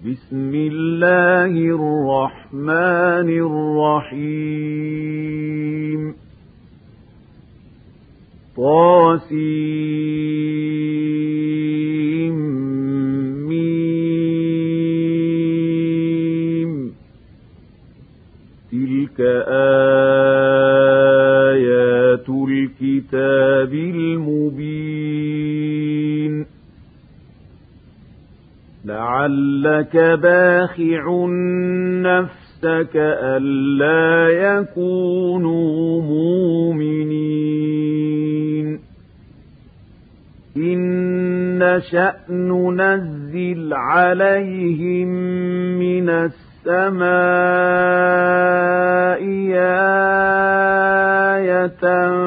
بسم الله الرحمن الرحيم طاسيم تلك آيات الكتاب المبين لعلك باخع نفسك ألا يكونوا مؤمنين إن نشأ ننزل عليهم من السماء آية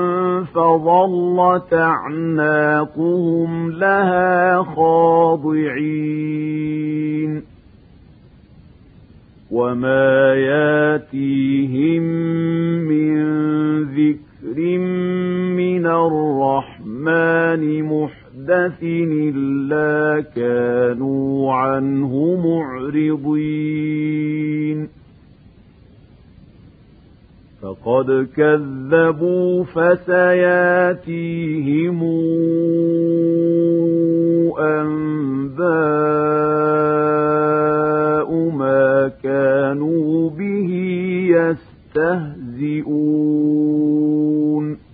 فظلت أعناقهم لها خاضعين وما ياتيهم من ذكر من الرحمن محدث إلا كانوا عنه معرضين فقد كذبوا فسياتيهم أنباء ما كانوا به يستهزئون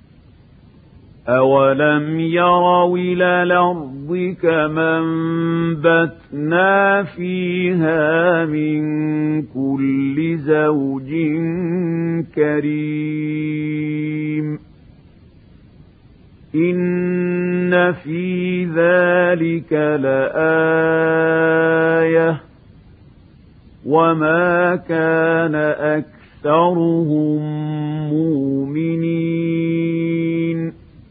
أولم يروا إلى الأرض كما أنبتنا فيها من كل زوج كريم إن في ذلك لآية وما كان أكثرهم مؤمنين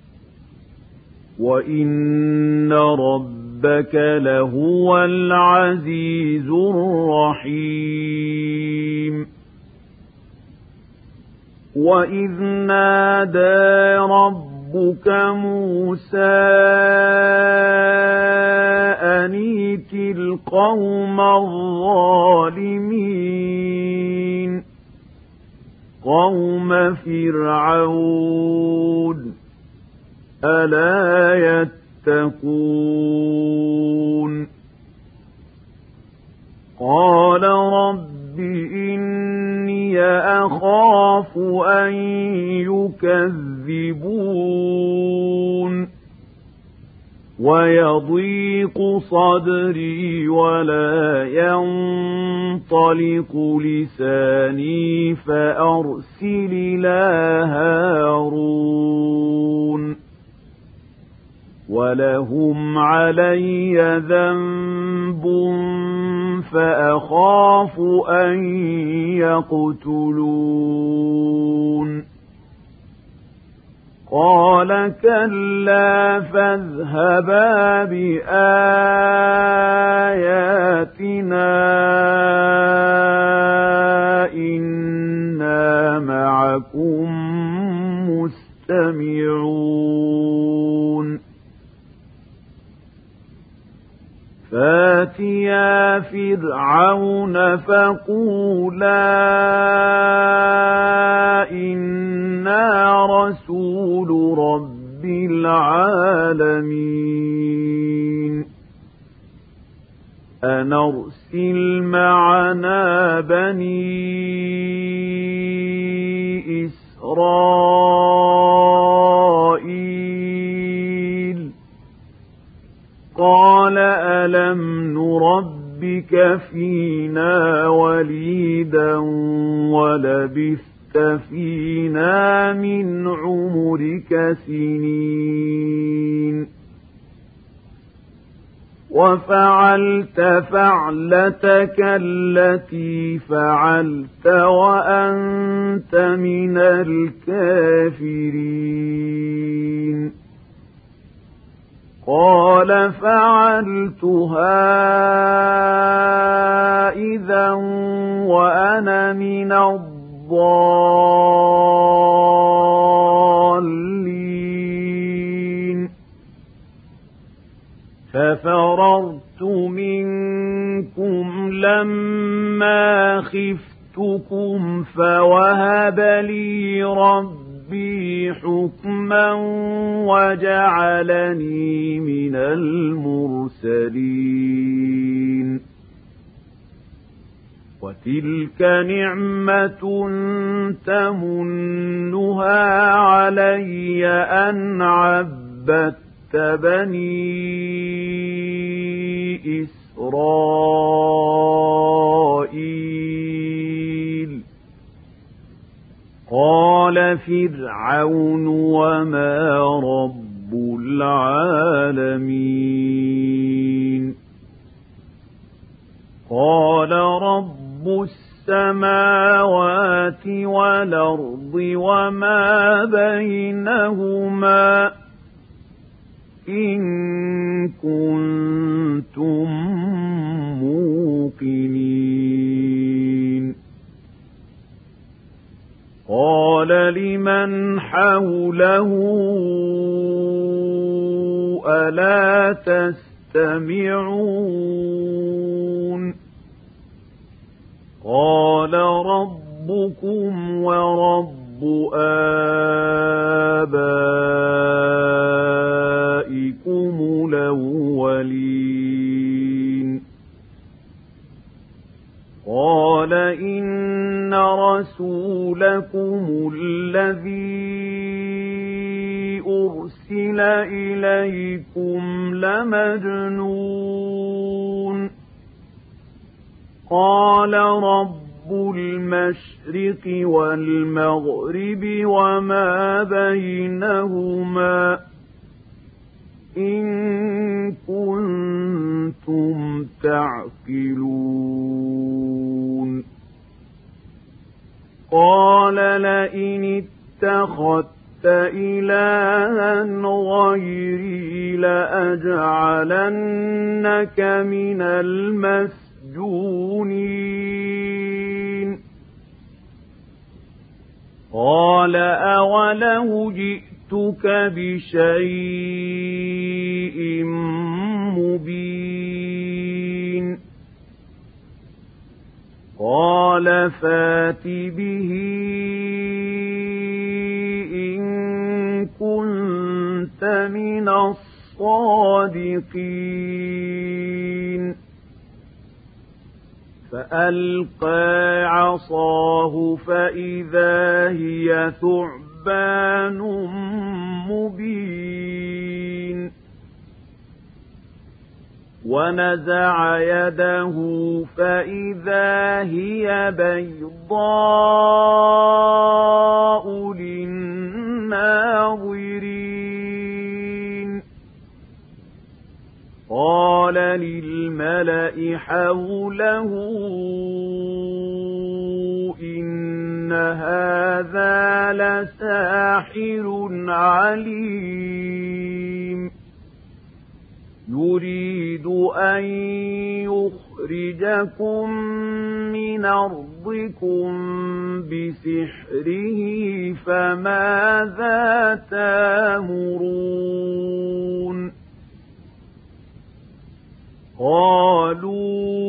وإن ربك لهو العزيز الرحيم وإذ نادى ربك موسى أن ائت القوم الظالمين قوم فرعون ألا يتقون قال رب إني أخاف أن يكذبون ويضيق صدري ولا ينطلق لساني فأرسل إلى هارون ولهم علي ذنب فأخاف أن يقتلون قال كلا فاذهبا بآياتنا إنا معكم مستمعون فاتيا فرعون فقولا إنا رسول رب العالمين أن أرسل معنا بني إسرائيل قال ألم نربك فينا وليدا ولبثت فينا من عمرك سنين وفعلت فعلتك التي فعلت وأنت من الكافرين قال فعلتها إذا وأنا من الضالين ففررت منكم لما خفتكم فوهب لي ربي حكما وجعلني من المرسلين وتلك نعمة تمنها علي أن عبدت بني إسرائيل قال فرعون وما رب العالمين قال رب السماوات والأرض وما بينهما إن كنتم موقنين قال لمن حوله ألا تستمعون قال ربكم ورب آبائكم الأولين قال إن رسولكم الذي أرسل إليكم لمجنون قال رب المشرق والمغرب وما بينهما إن كنتم تعقلون قال لئن اتخذت إلها غيري لأجعلنك من المسجونين قال أولو جئتك بشيء مبين قال فات به إن كنت من الصادقين فألقى عصاه فإذا هي ثعبان مبين ونزع يده فإذا هي بيضاء للناظرين قال للملأ حوله إن هذا لساحر عليم يريد أن يخرجكم من أرضكم بسحره فماذا تأمرون قالوا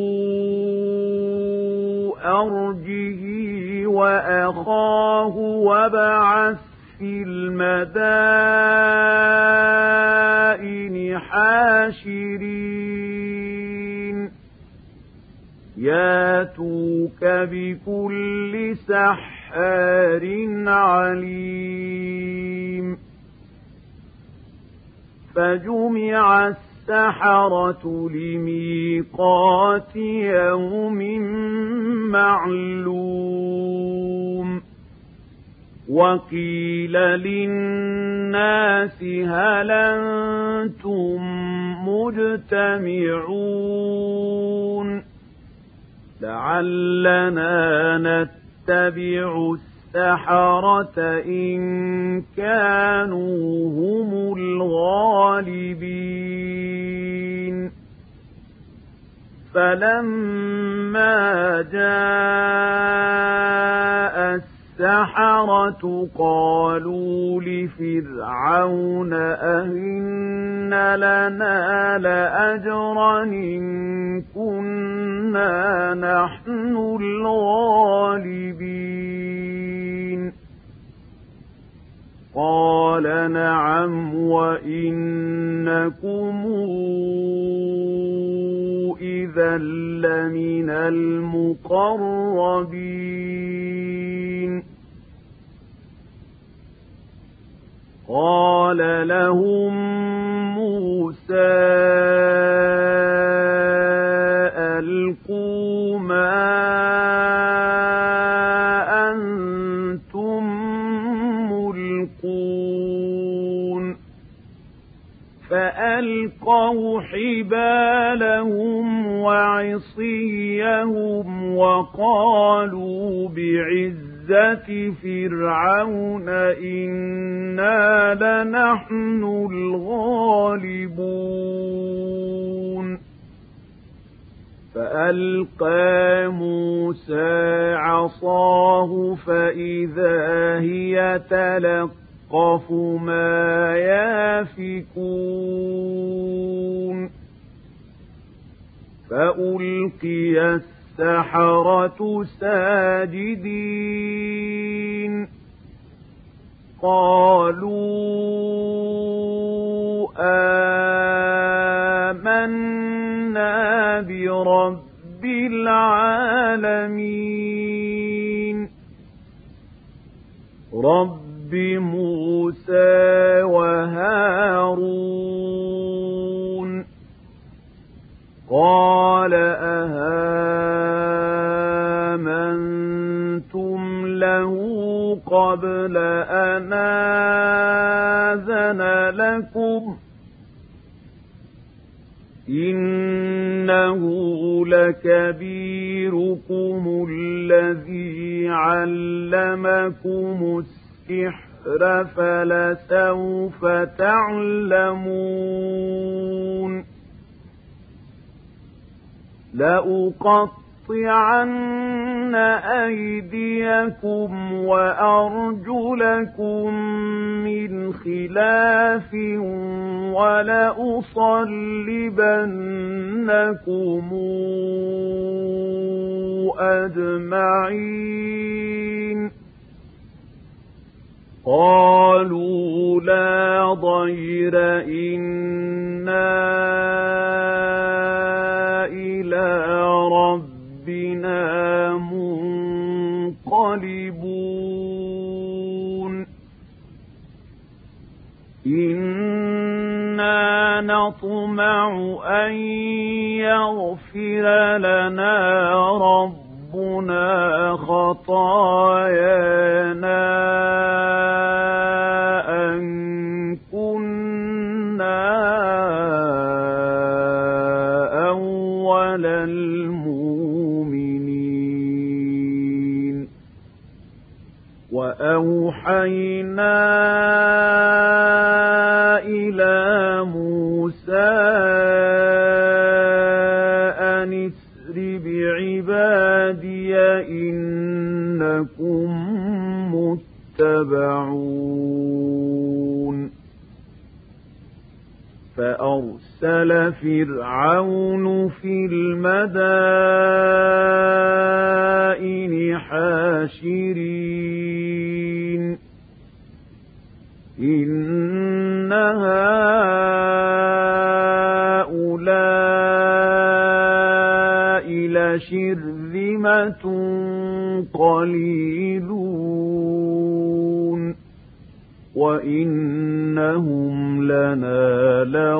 أرجه وأخاه وابعث في المدائن حاشرين ياتوك بكل سحار عليم فجمع السحرة لميقات يوم معلوم وقيل للناس هل أنتم مجتمعون لعلنا نتبع السحرة إن كانوا هم الغالبين فلما جاء السحرة قالوا لفرعون أئن لنا لأجرا إن كنا إنا نحن الغالبين قال نعم وإنكم إذا لمن المقربين قال لهم موسى ألقوا ما أنتم ملقون فألقوا حبالهم وعصيهم وقالوا بعزة فرعون إنا لنحن الغالبون فألقى موسى عصاه فإذا هي تلقف ما يافكون فألقي السحرة ساجدين قالوا آمنا برب العالمين رب موسى وهارون قال أهامنتم له قبل أن آذن لكم إنه لكبيركم الذي علمكم السحر فلسوف تعلمون لأقطعن أيديكم وأرجلكم من خلاف ولأصلبنكم أجمعين قالوا لا ضير إنا إلى ربنا منقلبون إنا نطمع أن يغفر لنا ربنا خطايانا أن كنا أول المؤمنين وأوحينا إلى موسى أن اسر بعبادي إنكم متبعون فأرسل فرعون في المدائن حاشرين إن هؤلاء لشرذمة قليلون وإنهم لنا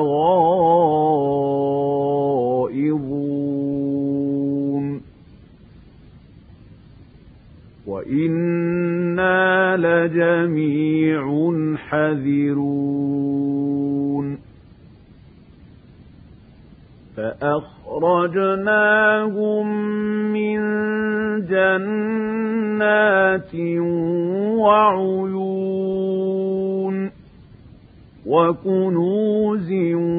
لغائظون وإنا لجميع حذرون فأخرجناهم من جنات وعيون وكنوز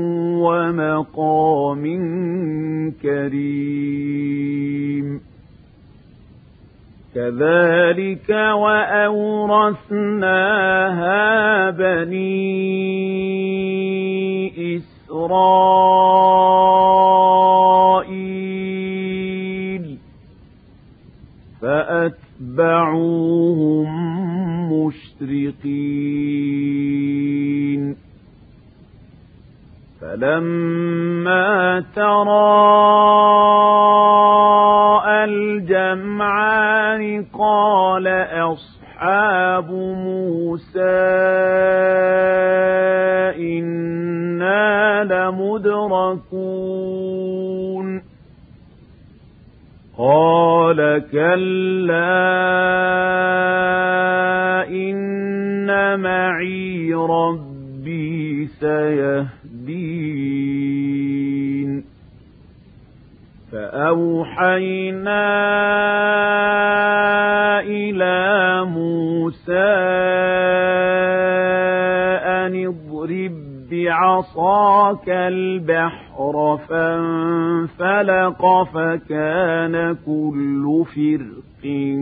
ومقام كريم كذلك وأورثناها بني إسرائيل فأتبعوهم مشرقين فلما تراءى الجمعان قال أصحاب موسى إنا لمدركون قال كلا إن معي ربي سيهدين فأوحينا إلى موسى أن اضرب بعصاك البحر فانفلق فكان كل فرق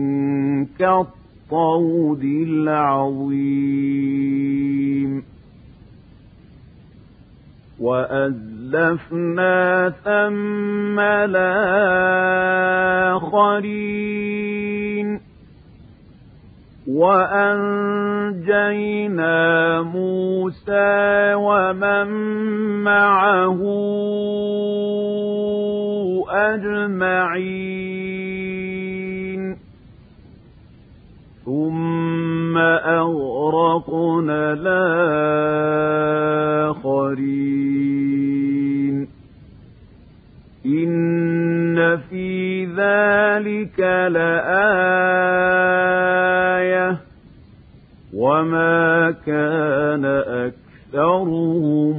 كالطود العظيم وأزلفنا ثم الآخرين وأنجينا موسى ومن معه أجمعين ثم أغرقنا الآخرين إن في ذلك لآية وما كان أكثرهم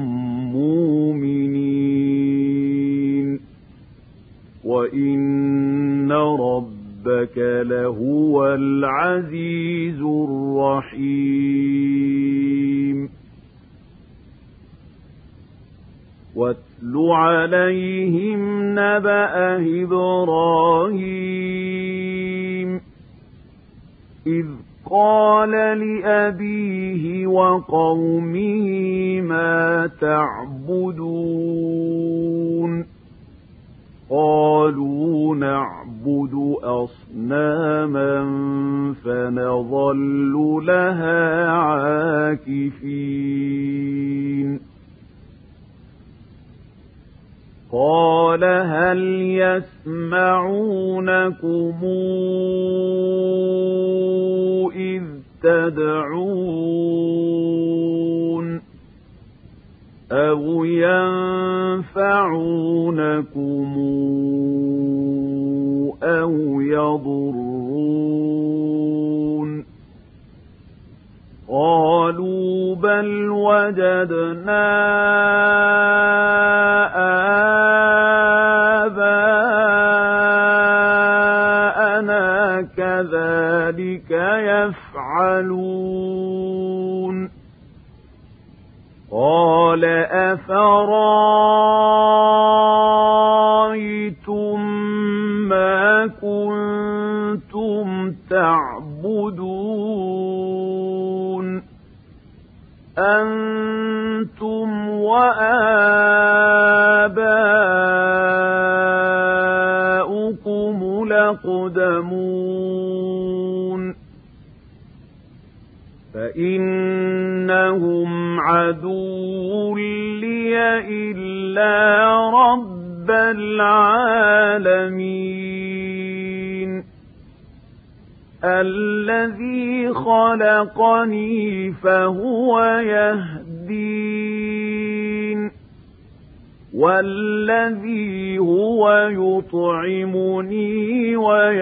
مؤمنين وإن ربك لهو العزيز الرحيم واتل عليهم نبأ إبراهيم إذ قال لأبيه وقومه ما تعبدون قالوا نعبد أصناما فنظل لها عاكفين قال هل يسمعونكم إذ تدعون أو ينفعونكم أو يضرون قالوا بل وجدنا آباءنا كذلك يفعلون قال أفرأيتم ما كنتم تعبدون أنتم وآباؤكم الأقدمون فإنهم عدو لي إلا رب العالمين الذي خلقني فهو يهدين والذي هو يطعمني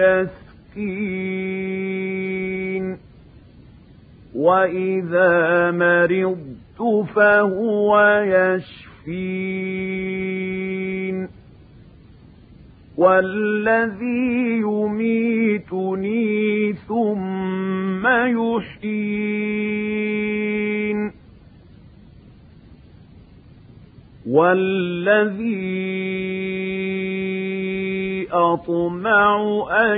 ويسقين وإذا مرضت فهو يشفين والذي يميتني ثم يحيين والذي أطمع أن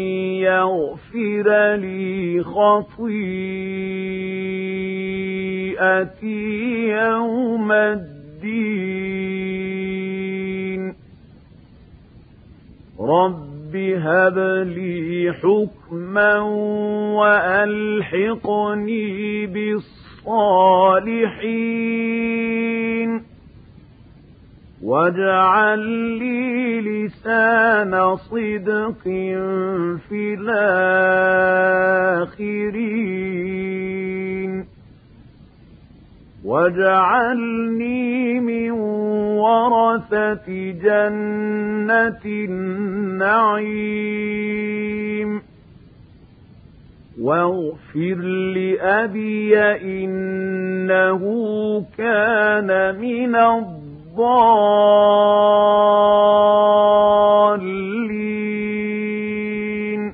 يغفر لي خطيئتي يوم الدين رب رب هب لي حكما وألحقني بالصالحين واجعل لي لسان صدق في الآخرين واجعلني من ورثة جنة النعيم واغفر لأبي إنه كان من الضالين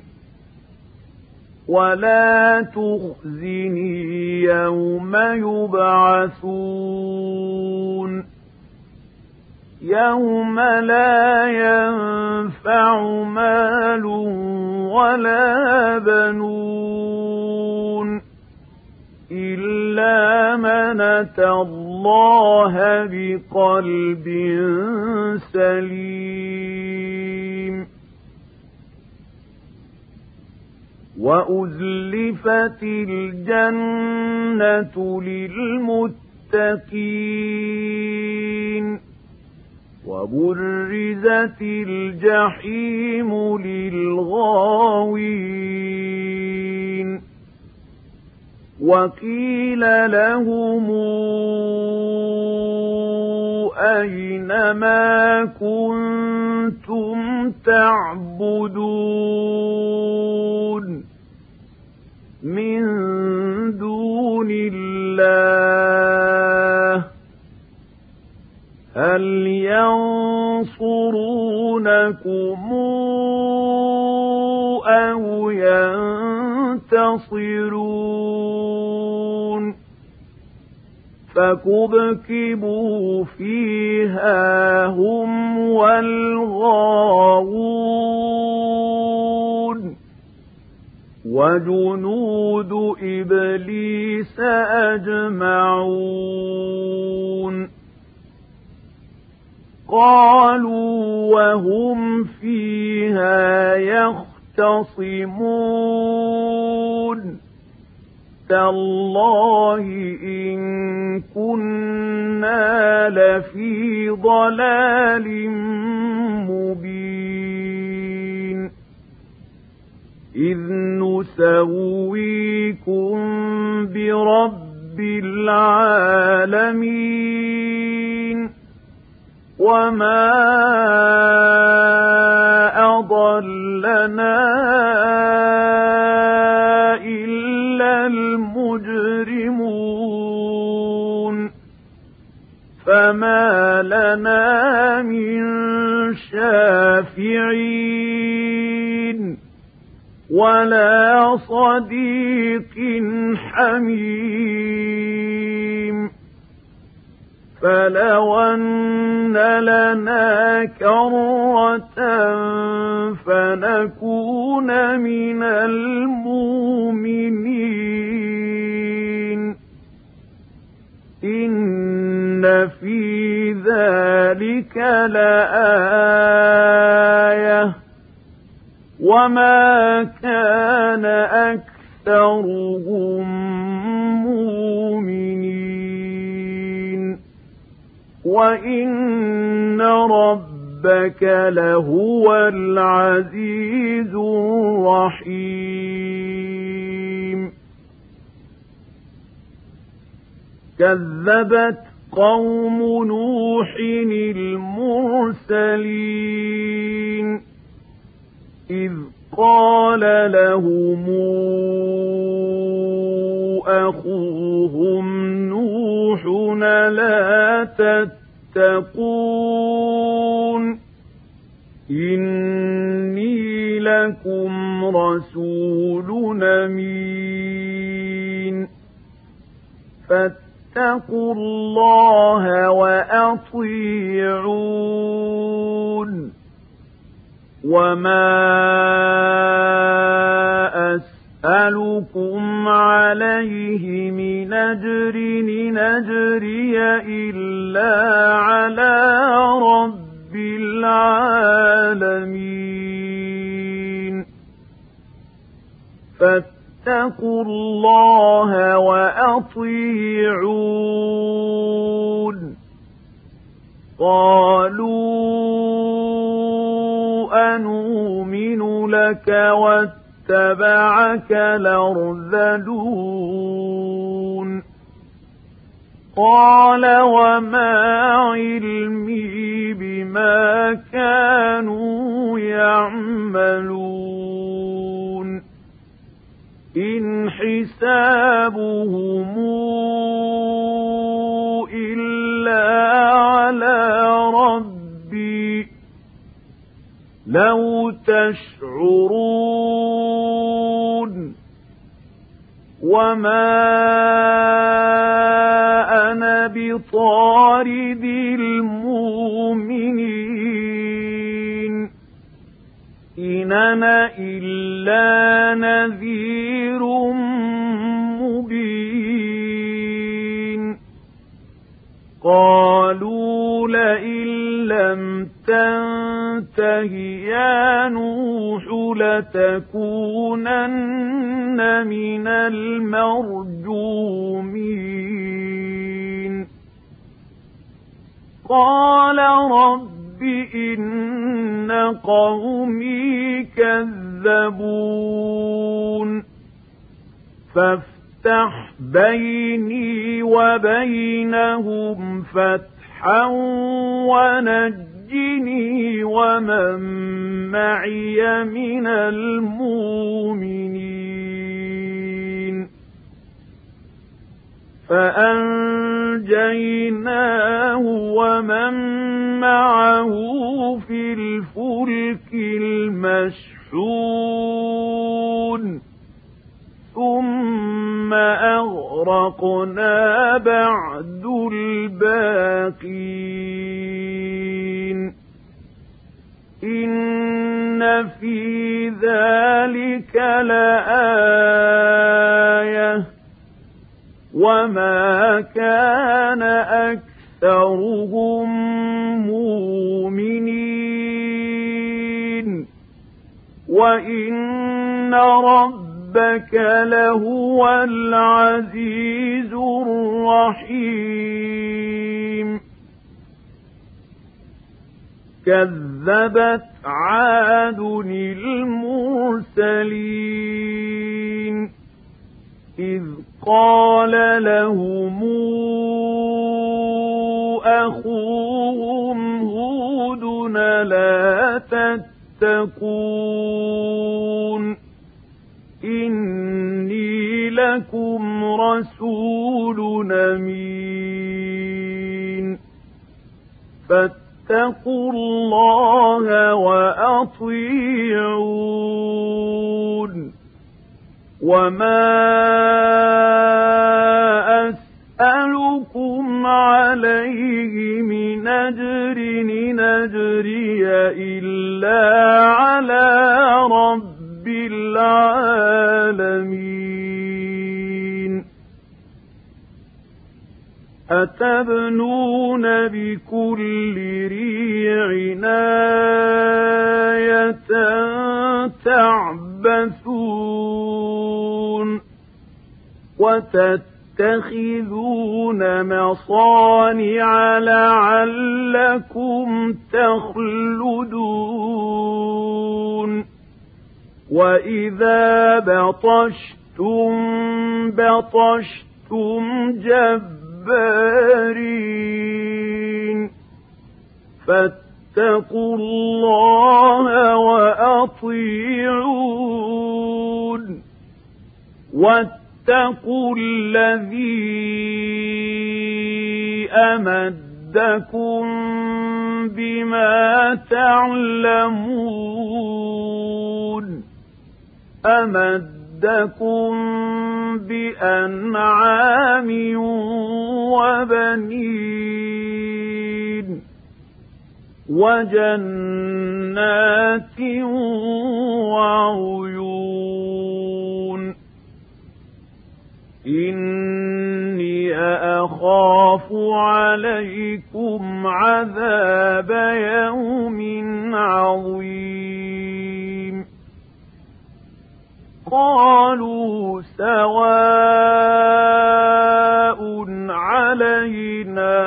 ولا تخزني يوم يبعثون يوم لا ينفع مال ولا بنون إلا من أتى الله بقلب سليم وأزلفت الجنة للمتقين وبرزت الجحيم للغاوين وقيل لهم أين ما كنتم تعبدون من دون الله هل ينصرونكم أو ينتصرون فكبكبوا فيها هم والغاوون وجنود إبليس أجمعون قالوا وهم فيها يختصمون تالله إن كنا لفي ضلال مبين إذ نسويكم برب العالمين وما أضلنا إلا المجرمون فما لنا من شافعين ولا صديق حميم فلو أن لنا كرة فنكون من المؤمنين إن في ذلك لآية وما كان أكثرهم مؤمنين وإن ربك لهو العزيز الرحيم كذبت قوم نوح المرسلين إذ قال لهم أخوهم نوح لا تتقون إني لكم رسول أمين فاتقوا الله وأطيعون وما أسألكم عليه من أجر نجري إلا على رب العالمين مبين فاتقوا الله وأطيعون قالوا أنؤمن لك واتبعك الأرذلون قال وما علمي بما كانوا يعملون إن حسابهم إلا على ربي لو تشعرون وما أنا بطارد المؤمنين إن أنا إلا نذير مبين قالوا لئن لم تنته يا نوح لتكونن من المرجومين قال رب إن قومي كذبون فافتح بيني وبينهم فتحا ونجني ومن معي من المؤمنين فأنجيناه ومن معه في الفلك المشحون ثم أغرقنا بعد الباقين إن في ذلك لآية وما كان أكثرهم مؤمنين وإن ربك لهو العزيز الرحيم كذبت عاد المرسلين إذ قال لهم أخوهم هود لا تتقون إني لكم رسول أمين فاتقوا الله وأطيعون وما أسألكم عليه من أجر إن أجري إلا على رب العالمين أتبنون بكل ريع آية تعبثون وتتخذون مصانع لعلكم تخلدون وإذا بطشتم بطشتم جبارين فاتقوا الله وأطيعون واتقوا الذي أمدكم بما تعلمون أمدكم بأنعام وبنين وجنات وعيون إني أخاف عليكم عذاب يوم عظيم قالوا سواء علينا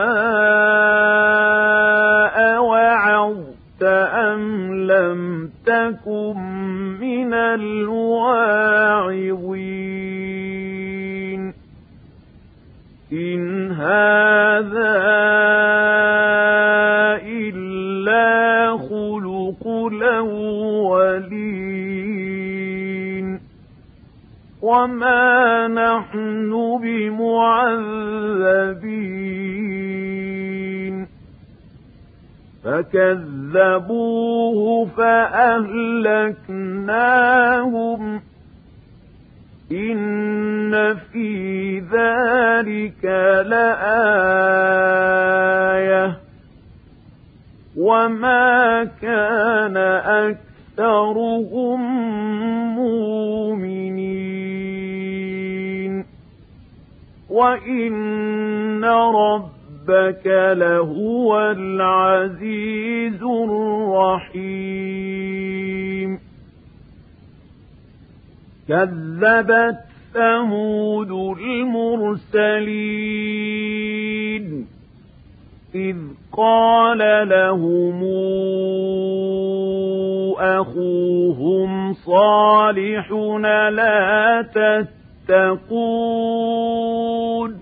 أوعظت أم لم تكن من الواعظين إن هذا إلا خلق الأولين وما نحن بمعذبين فكذبوه فأهلكناهم إن في ذلك لآية وما كان أكثرهم مؤمنين وإن ربك لهو العزيز الرحيم كذبت ثمود المرسلين إذ قال لهم أخوهم صالح لا تتقون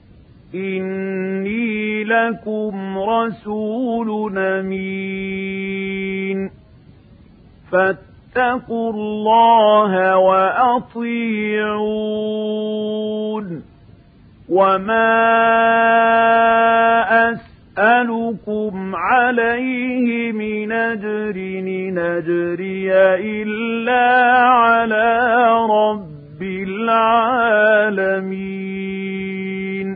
إني لكم رسول أمين فاتقوا الله وأطيعون وما أسألكم عليه من أجر إن أجري إلا على رب العالمين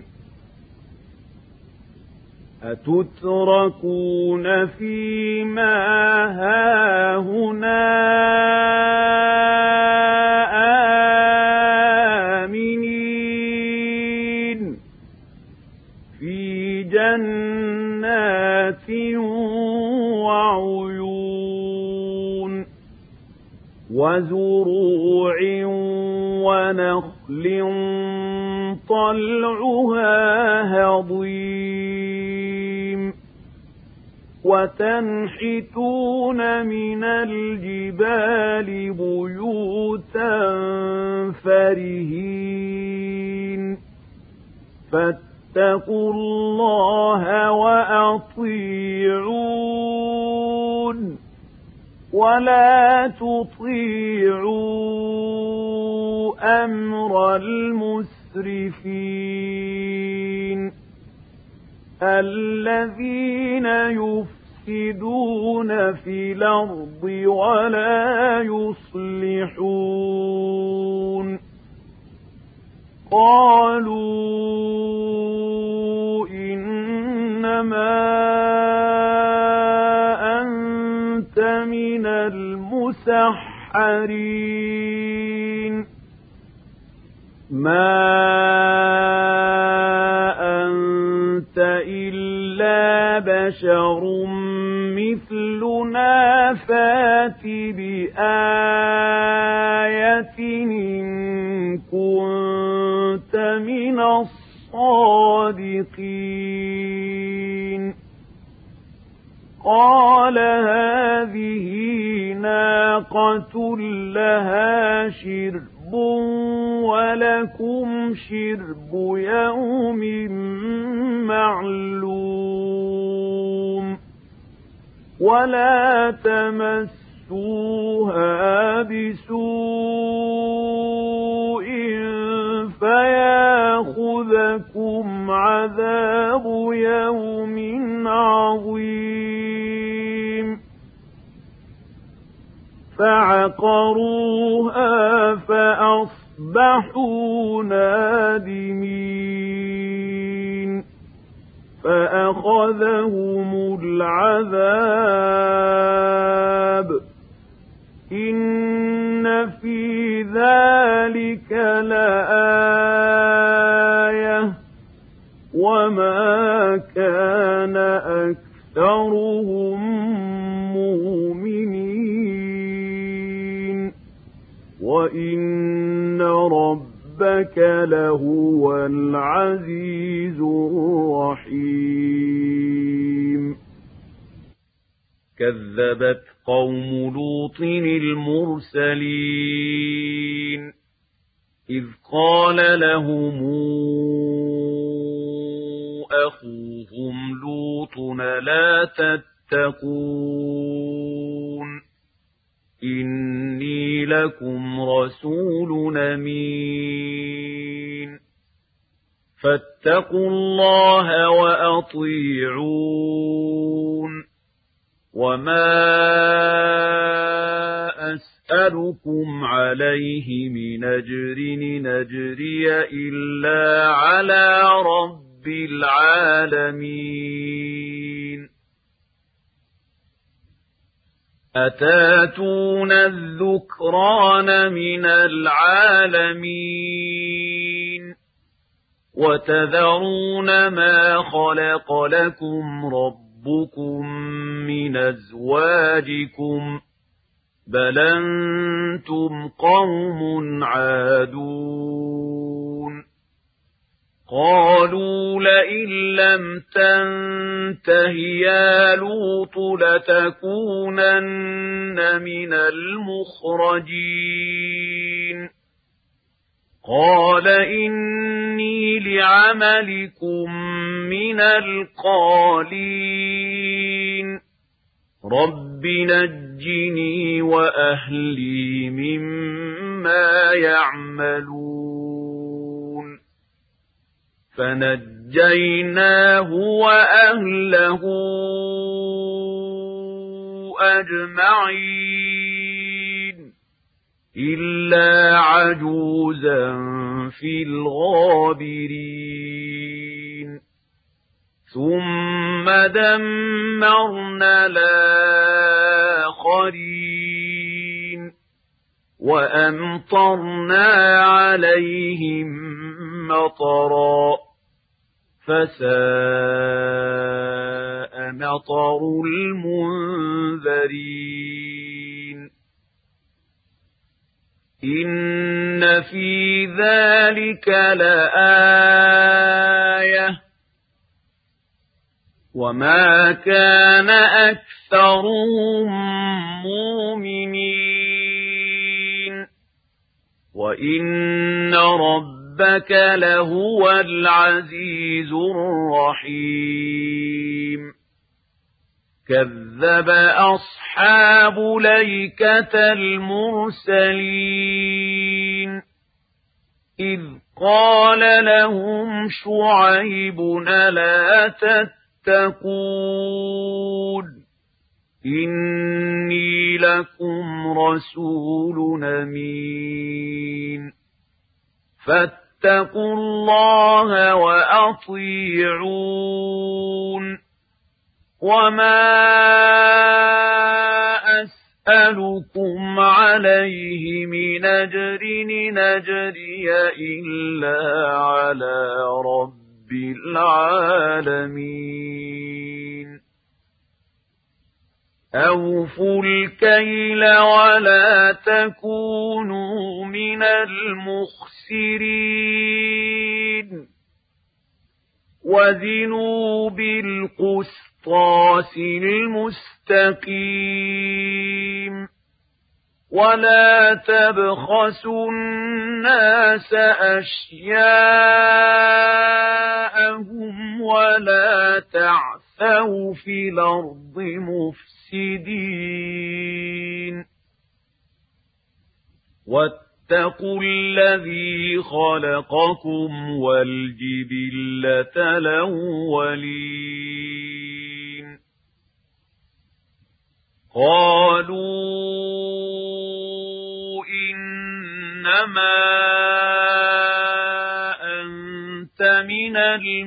أتتركون فيما هاهنا آمنين في جنات وعيون وزروع ونخل طلعها هضيم وتنحتون من الجبال بيوتا فرهين فاتقوا الله وأطيعون ولا تطيعوا أمر المسرفين الذين يفسدون في الأرض ولا يصلحون قالوا إنما أنت من المسحرين ما أنت إلا بشر مثلنا فات بآية إن كنت من الصادقين قال هذه ناقة لها شرب ولكم شرب يوم معلوم ولا تمسوها بسوء فياخذكم عذاب يوم عظيم فعقروها فأصبحوا نادمين فأخذهم العذاب إن في ذلك لآية وما كان أكثرهم مؤمنين وإن ربك لهو العزيز الرحيم كذبت قوم لوط المرسلين إذ قال لهم أخوهم لوط لا تتقون إني لكم رسول أمين فاتقوا الله وأطيعون وما أسألكم عليه من أجر نجري إلا على رب العالمين أتاتون الذكران من العالمين وتذرون ما خلق لكم ربكم من أزواجكم بل أنتم قوم عادون قالوا لئن لم تنته يا لوط لتكونن من المخرجين قال إني لعملكم من القالين رب نجني وأهلي مما يعملون فنجيناه وأهله أجمعين إلا عجوزا في الغابرين ثم دمرنا الآخرين وأمطرنا عليهم مطرا فساء مطر المنذرين إن في ذلك لآية وما كان أكثرهم مؤمنين وإن ربك لهو العزيز الرحيم كذب أصحاب ليكة المرسلين إذ قال لهم شعيب ألا تتقون إني لكم رسول أمين فاتقوا الله وأطيعون وما أسألكم عليه من أجر نجري إلا على رب العالمين أوفوا الكيل ولا تكونوا من المخسرين وزنوا بالقسطاس المستقيم ولا تبخسوا الناس أشياءهم ولا تعثوا في الأرض مفسدين واتقوا الذي خلقكم والجبلة الأولين قالوا إنما أنت من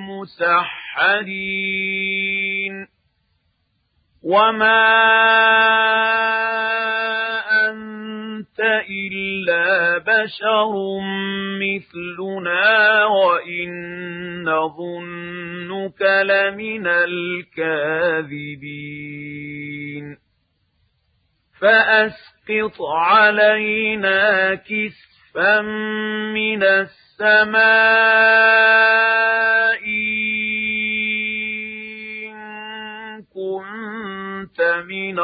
المسحرين وما أنت إلا بشر مثلنا وإن نظنك لمن الكاذبين فأسقط علينا كسفا من السماء إن كنت من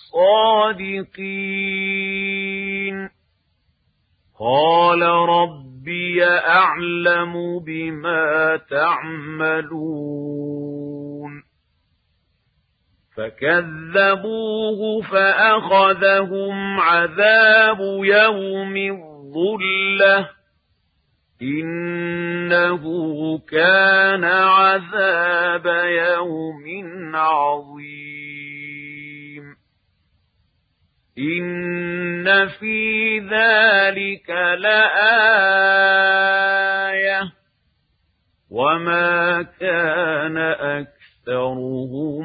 الصادقين قال ربي أعلم بما تعملون فكذبوه فأخذهم عذاب يوم الظلة إنه كان عذاب يوم عظيم إن في ذلك لآية وما كان أكثرهم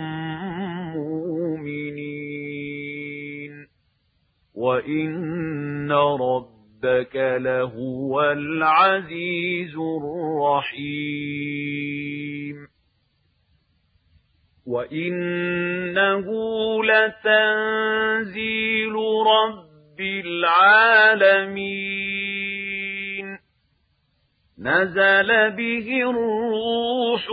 مؤمنين وإن ربك لهو العزيز الرحيم وإنه لتنزيل رب العالمين نزل به الروح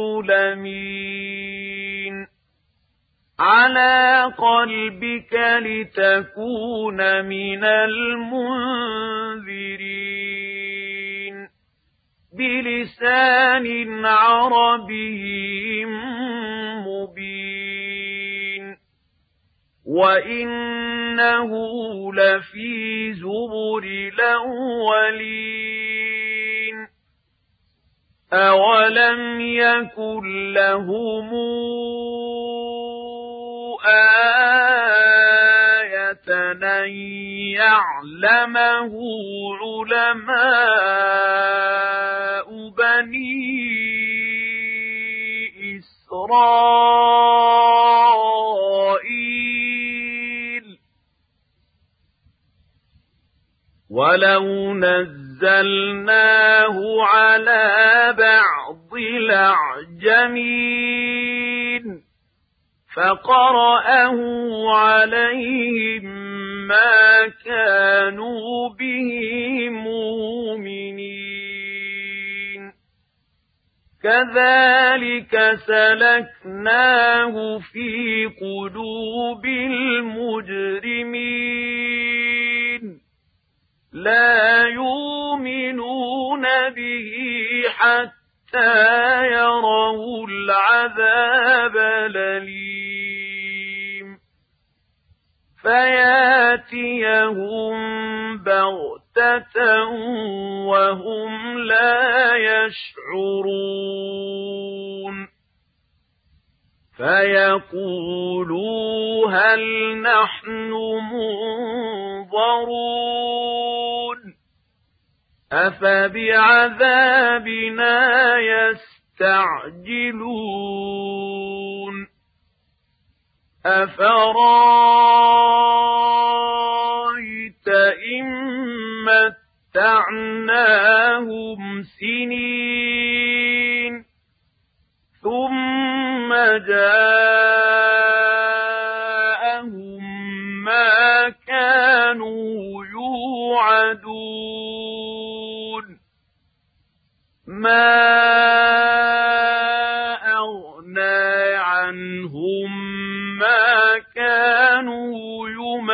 الأمين على قلبك لتكون من المنذرين بلسان عربي مبين وإنه لفي زبر الأولين أولم يكن لهم آية أن يعلمه علماء بني إسرائيل ولو نزلناه على بعض الأعجمين فقرأه عليهم ما كانوا به مؤمنين كذلك سلكناه في قلوب المجرمين لا يؤمنون به حتى يروا العذاب الأليم فياتيهم بغتة وهم لا يشعرون فيقولوا هل نحن منظرون أفبعذابنا يستعجلون أفرأيت إن متعناهم سنين ثم جاءهم ما كانوا يوعدون ما أغنى عنهم ما كانوا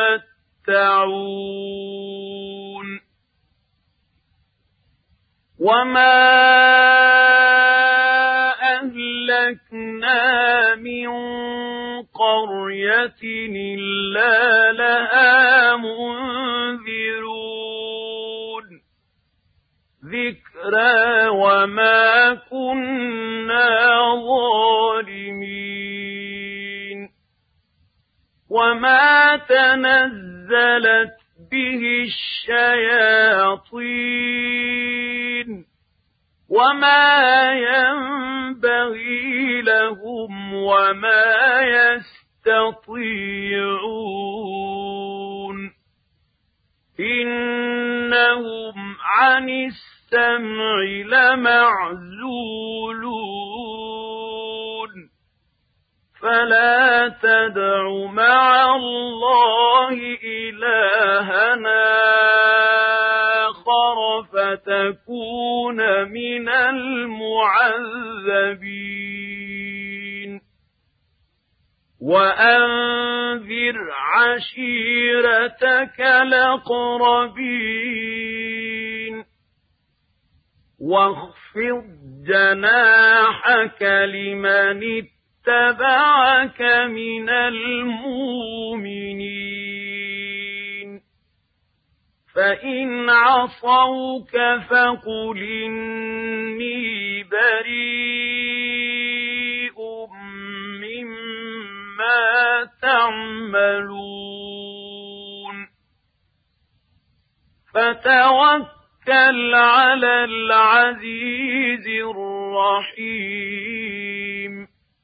يمتعون وما أهلكنا من قرية إلا لها منذرون ذكرى وما كنا ظالمين وما تنزلت به الشياطين وما ينبغي لهم وما يستطيعون إنهم عن السمع لمعزولون فلا تدع مع الله إلهنا آخر فتكون من المعذبين وأنذر عشيرتك الأقربين واخفض جناحك لمن اتبعك من المؤمنين فإن عصوك فقل إني بريء مما تعملون فتوكل على العزيز الرحيم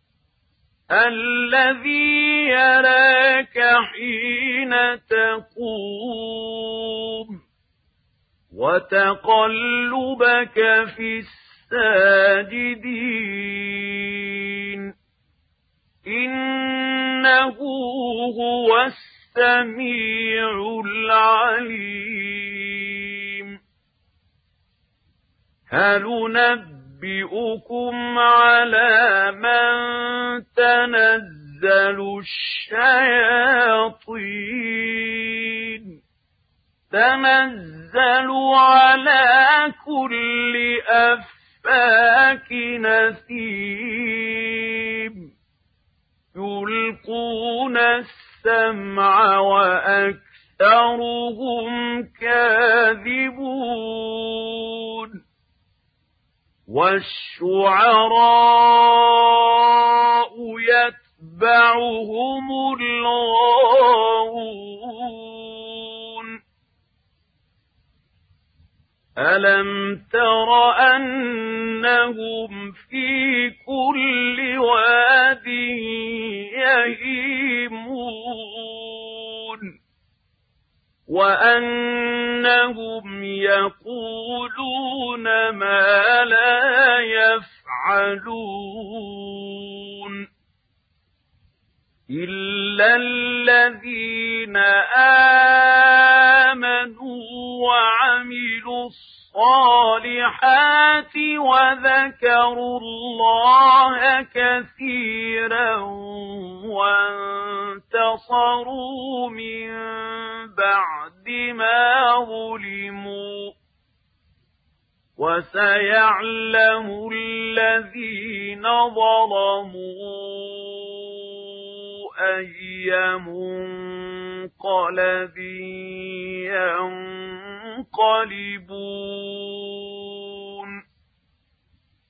الذي يراك حين تقوم وتقلبك في الساجدين إنه هو السميع العليم هل ننبئكم على من تنزل الشياطين تنزل على كل أفاك نثيم يلقون السمع وأكثرهم كاذبون والشعراء يتبعهم الغاوون ألم تر أنهم في كل واد يهيمون وأنهم يقولون ما لا يفعلون إلا الذين آمنوا وعملوا الصالحات وذكروا الله كثيرا وانتصروا من بعد ما ظلموا وسيعلم الذين ظلموا أي منقلب ينقلبون